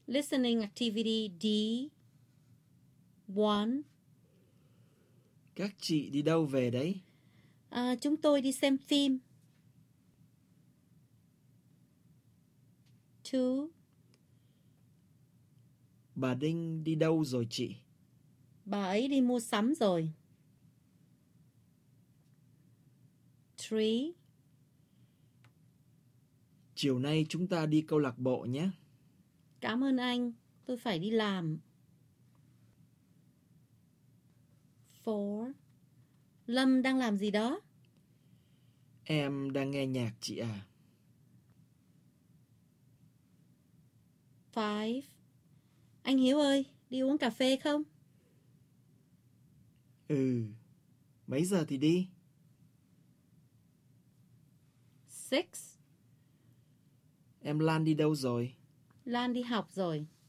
Listening activity D1. Các chị đi đâu về đấy? Chúng tôi đi xem phim. 2. Bà Đinh đi đâu rồi chị? Bà ấy đi mua sắm rồi. 3. Chiều nay chúng ta đi câu lạc bộ nhé. Cảm ơn anh, tôi phải đi làm. 4. Lâm đang làm gì đó? Em đang nghe nhạc chị à. 5. Anh Hiếu ơi, đi uống cà phê không? Mấy giờ thì đi? 6. Em Lan đi đâu rồi? Lan đi học rồi.